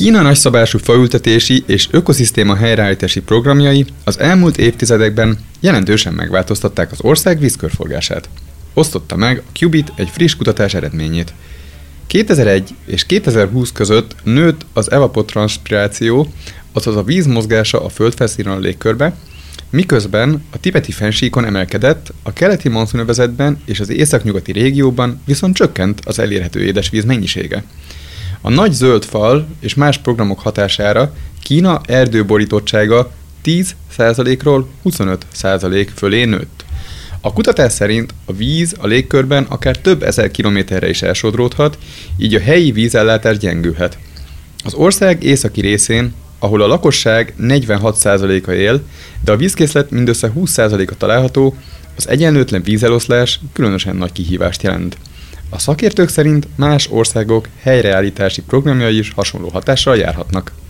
Kína nagyszabású faültetési és ökoszisztéma helyreállítási programjai az elmúlt évtizedekben jelentősen megváltoztatták az ország vízkörforgását. Osztotta meg a Qubit egy friss kutatás eredményét. 2001 és 2020 között nőtt az evapotranspiráció, azaz a víz mozgása a földfelszínen a légkörbe, miközben a tibeti fennsíkon emelkedett, a keleti monszunövezetben és az északnyugati régióban viszont csökkent az elérhető édesvíz mennyisége. A nagy zöld fal és más programok hatására Kína erdőborítottsága 10%-ról 25% fölé nőtt. A kutatás szerint a víz a légkörben akár több ezer kilométerre is elsodródhat, így a helyi vízellátás gyengülhet. Az ország északi részén, ahol a lakosság 46%-a él, de a vízkészlet mindössze 20%-a található, az egyenlőtlen vízeloszlás különösen nagy kihívást jelent. A szakértők szerint más országok helyreállítási programjai is hasonló hatással járhatnak.